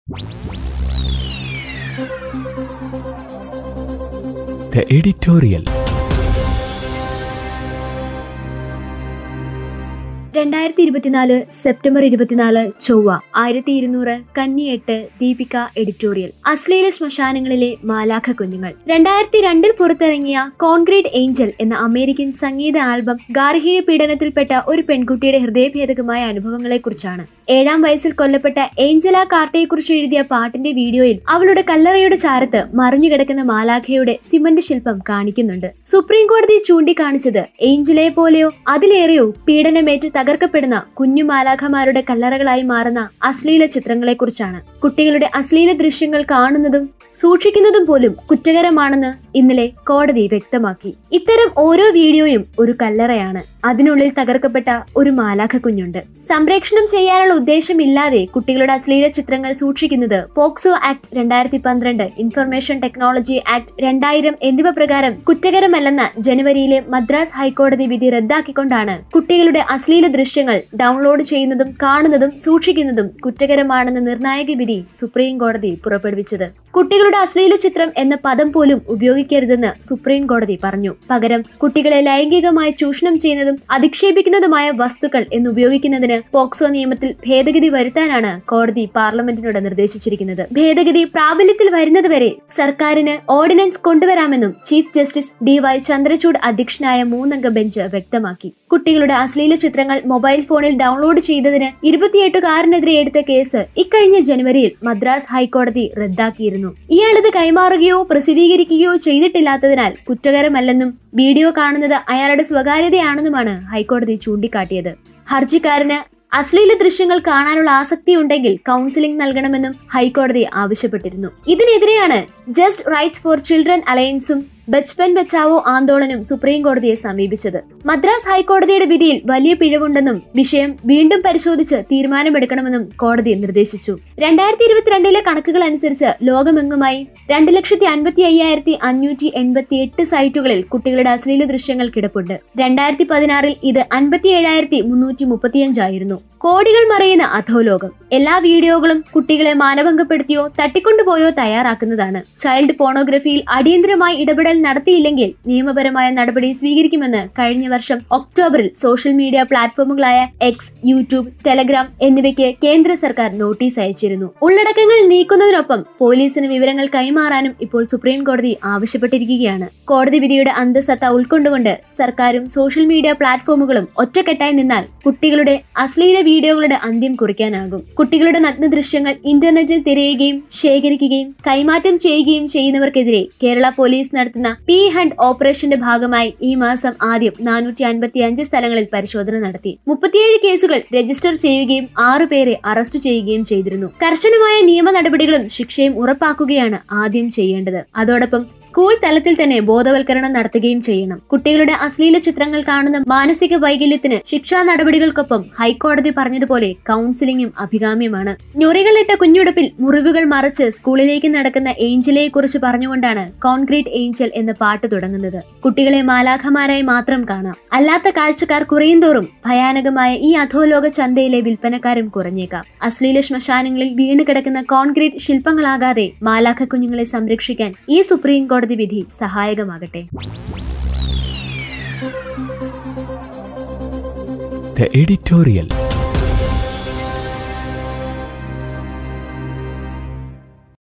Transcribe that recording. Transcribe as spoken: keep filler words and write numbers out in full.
The editorial. രണ്ടായിരത്തി ഇരുപത്തിനാല് September ഇരുപത്തിനാല് ചൊവ്വ ആയിരത്തി ഇരുന്നൂറ് കന്നി എട്ട് ദീപിക എഡിറ്റോറിയൽ. അശ്ലീല ശ്മശാനങ്ങളിലെ മാലാഖ കുഞ്ഞുങ്ങൾ. രണ്ടായിരത്തി രണ്ടിൽ പുറത്തിറങ്ങിയ കോൺക്രീറ്റ് ഏഞ്ചൽ എന്ന അമേരിക്കൻ സംഗീത ആൽബം ഗാർഹിക പീഡനത്തിൽപ്പെട്ട ഒരു പെൺകുട്ടിയുടെ ഹൃദയഭേദകമായ അനുഭവങ്ങളെ കുറിച്ചാണ്. ഏഴാം വയസ്സിൽ കൊല്ലപ്പെട്ട ഏഞ്ചല കാർട്ടയെ കുറിച്ച് എഴുതിയ പാട്ടിന്റെ വീഡിയോയിൽ അവളുടെ കല്ലറയുടെ ചാരത്ത് മറിഞ്ഞുകിടക്കുന്ന മാലാഖയുടെ സിമന്റ് ശില്പം കാണിക്കുന്നുണ്ട്. സുപ്രീം കോടതി ചൂണ്ടിക്കാണിച്ചത് ഏഞ്ചലയെ പോലെയോ അതിലേറെയോ പീഡനമേറ്റ് തകർക്കപ്പെടുന്ന കുഞ്ഞു മാലാഖമാരുടെ കല്ലറകളായി മാറുന്ന അശ്ലീല ചിത്രങ്ങളെ കുറിച്ചാണ്. കുട്ടികളുടെ അശ്ലീല ദൃശ്യങ്ങൾ കാണുന്നതും സൂക്ഷിക്കുന്നതും പോലും കുറ്റകരമാണെന്ന് ഇന്നലെ കോടതി വ്യക്തമാക്കി. ഇത്തരം ഓരോ വീഡിയോയും ഒരു കല്ലറയാണ്. അതിനുള്ളിൽ തകർക്കപ്പെട്ട ഒരു മാലാഖ കുഞ്ഞുണ്ട്. സംപ്രേഷണം ചെയ്യാനുള്ള ഉദ്ദേശമില്ലാതെ കുട്ടികളുടെ അശ്ലീല ചിത്രങ്ങൾ സൂക്ഷിക്കുന്നത് പോക്സോ ആക്ട് രണ്ടായിരത്തി പന്ത്രണ്ട്, ഇൻഫർമേഷൻ ടെക്നോളജി ആക്ട് രണ്ടായിരം എന്നിവ പ്രകാരം കുറ്റകരമല്ലെന്ന ജനുവരിയിലെ മദ്രാസ് ഹൈക്കോടതി വിധി റദ്ദാക്കിക്കൊണ്ടാണ് കുട്ടികളുടെ അശ്ലീല ദൃശ്യങ്ങൾ ഡൗൺലോഡ് ചെയ്യുന്നതും കാണുന്നതും സൂക്ഷിക്കുന്നതും കുറ്റകരമാണെന്ന നിർണായക വിധി സുപ്രീം കോടതി പുറപ്പെടുവിച്ചത്. കുട്ടികളുടെ അശ്ലീല ചിത്രം എന്ന പദം പോലും ഉപയോഗിക്കരുതെന്ന് സുപ്രീം കോടതി പറഞ്ഞു. പകരം കുട്ടികളെ ലൈംഗികമായി ചൂഷണം ചെയ്യുന്നതും അധിക്ഷേപിക്കുന്നതുമായ വസ്തുക്കൾ എന്ന് ഉപയോഗിക്കുന്നതിന് പോക്സോ നിയമത്തിൽ ഭേദഗതി വരുത്താനാണ് കോടതി പാർലമെന്റിനോട് നിർദ്ദേശിച്ചിരിക്കുന്നത്. ഭേദഗതി പ്രാബല്യത്തിൽ വരുന്നതുവരെ സർക്കാരിന് ഓർഡിനൻസ് കൊണ്ടുവരാമെന്നും chief justice D Y Chandrachud അധ്യക്ഷനായ മൂന്നംഗ ബെഞ്ച് വ്യക്തമാക്കി. കുട്ടികളുടെ അശ്ലീല ചിത്രങ്ങൾ മൊബൈൽ ഫോണിൽ ഡൗൺലോഡ് ചെയ്തതിന് ഇരുപത്തിയെട്ടുകാരനെതിരെ എടുത്ത കേസ് ഇക്കഴിഞ്ഞ ജനുവരിയിൽ മദ്രാസ് ഹൈക്കോടതി റദ്ദാക്കിയിരുന്നു. ഇയാളിത് കൈമാറുകയോ പ്രസിദ്ധീകരിക്കുകയോ ചെയ്തിട്ടില്ലാത്തതിനാൽ കുറ്റകരമല്ലെന്നും വീഡിയോ കാണുന്നത് അയാളുടെ സ്വകാര്യതയാണെന്നുമാണ് ഹൈക്കോടതി ചൂണ്ടിക്കാട്ടിയത്. ഹർജിക്കാരന് അശ്ലീല ദൃശ്യങ്ങൾ കാണാനുള്ള ആസക്തി ഉണ്ടെങ്കിൽ കൗൺസിലിംഗ് നൽകണമെന്നും ഹൈക്കോടതി ആവശ്യപ്പെട്ടിരുന്നു. ഇതിനെതിരെയാണ് ജസ്റ്റ് റൈറ്റ്സ് ഫോർ ചിൽഡ്രൻ അലയൻസും ബച്പൻ ബച്ചാവോ ആന്തോളനും സുപ്രീം കോടതിയെ സമീപിച്ചത്. മദ്രാസ് ഹൈക്കോടതിയുടെ വിധിയിൽ വലിയ പിഴവുണ്ടെന്നും വിഷയം വീണ്ടും പരിശോധിച്ച് തീരുമാനമെടുക്കണമെന്നും കോടതി നിർദ്ദേശിച്ചു. രണ്ടായിരത്തി ഇരുപത്തിരണ്ടിലെ കണക്കുകൾ അനുസരിച്ച് ലോകമെങ്ങുമായി രണ്ട് ലക്ഷത്തി അൻപത്തി അയ്യായിരത്തി അഞ്ഞൂറ്റി എൺപത്തി എട്ട് സൈറ്റുകളിൽ കുട്ടികളുടെ അശ്ലീല ദൃശ്യങ്ങൾ കിടപ്പുണ്ട്. രണ്ടായിരത്തി പതിനാറിൽ ഇത് അൻപത്തി ഏഴായിരത്തി മുന്നൂറ്റി മുപ്പത്തിയഞ്ചായിരുന്നു. കോടികൾ മറയുന്ന അധോലോകം. എല്ലാ വീഡിയോകളും കുട്ടികളെ മാനഭംഗപ്പെടുത്തിയോ തട്ടിക്കൊണ്ടുപോയോ തയ്യാറാക്കുന്നതാണ്. ചൈൽഡ് പോണോഗ്രഫിയിൽ അടിയന്തരമായി ഇടപെടൽ നടത്തിയില്ലെങ്കിൽ നിയമപരമായ നടപടി സ്വീകരിക്കുമെന്ന് കഴിഞ്ഞ വർഷം ഒക്ടോബറിൽ സോഷ്യൽ മീഡിയ പ്ലാറ്റ്ഫോമുകളായ എക്സ്, യൂട്യൂബ്, ടെലഗ്രാം എന്നിവയ്ക്ക് കേന്ദ്ര സർക്കാർ നോട്ടീസ് അയച്ചിരുന്നു. ഉള്ളടക്കങ്ങൾ നീക്കുന്നതിനൊപ്പം പോലീസിന് വിവരങ്ങൾ കൈമാറാനും ഇപ്പോൾ സുപ്രീം കോടതി ആവശ്യപ്പെട്ടിരിക്കുകയാണ്. കോടതി വിധിയുടെ അന്തസത്ത ഉൾക്കൊണ്ടുകൊണ്ട് സർക്കാരും സോഷ്യൽ മീഡിയ പ്ലാറ്റ്ഫോമുകളും ഒറ്റക്കെട്ടായി നിന്നാൽ കുട്ടികളുടെ അശ്ലീല വീഡിയോകളുടെ അന്ത്യം കുറിക്കാനാകും. കുട്ടികളുടെ നഗ്ന ദൃശ്യങ്ങൾ ഇന്റർനെറ്റിൽ തിരയുകയും ശേഖരിക്കുകയും കൈമാറ്റം ചെയ്യുകയും ചെയ്യുന്നവർക്കെതിരെ കേരള പോലീസ് നടത്തുന്ന പി ഹണ്ട് ഓപ്പറേഷന്റെ ഭാഗമായി ഈ മാസം ആദ്യം നാനൂറ്റി അൻപത്തി അഞ്ച് സ്ഥലങ്ങളിൽ പരിശോധന നടത്തി. മുപ്പത്തിയേഴ് കേസുകൾ രജിസ്റ്റർ ചെയ്യുകയും ആറു പേരെ അറസ്റ്റ് ചെയ്യുകയും ചെയ്തിരുന്നു. കർശനമായ നിയമ നടപടികളും ശിക്ഷയും ഉറപ്പാക്കുകയാണ് ആദ്യം ചെയ്യേണ്ടത്. അതോടൊപ്പം സ്കൂൾ തലത്തിൽ തന്നെ ബോധവൽക്കരണം നടത്തുകയും ചെയ്യണം. കുട്ടികളുടെ അശ്ലീല ചിത്രങ്ങൾ കാണുന്ന മാനസിക വൈകല്യത്തിന് ശിക്ഷാ നടപടികൾക്കൊപ്പം ഹൈക്കോടതി പറഞ്ഞതുപോലെ കൗൺസിലിംഗും അഭികാമ്യമാണ്. ഞൊറികളിട്ട കുഞ്ഞുടുപ്പിൽ മുറിവുകൾ മറച്ച് സ്കൂളിലേക്ക് നടക്കുന്ന ഏഞ്ചലയെ കുറിച്ച് പറഞ്ഞുകൊണ്ടാണ് കോൺക്രീറ്റ് ഏഞ്ചൽ എന്ന പാട്ട് തുടങ്ങുന്നത്. കുട്ടികളെ മാലാഖമാരായി മാത്രം കാണാം. അല്ലാത്ത കാഴ്ചക്കാർ കുറയുന്തോറും ഭയാനകമായ ഈ അധോലോക ചന്തയിലെ വിൽപ്പനക്കാരും കുറഞ്ഞേക്കാം. അശ്ലീല ശ്മശാനങ്ങളിൽ വീണ് കിടക്കുന്ന കോൺക്രീറ്റ് ശില്പങ്ങളാകാതെ മാലാഖ കുഞ്ഞുങ്ങളെ സംരക്ഷിക്കാൻ ഈ സുപ്രീം കോടതി വിധി സഹായകമാകട്ടെ. The editorial.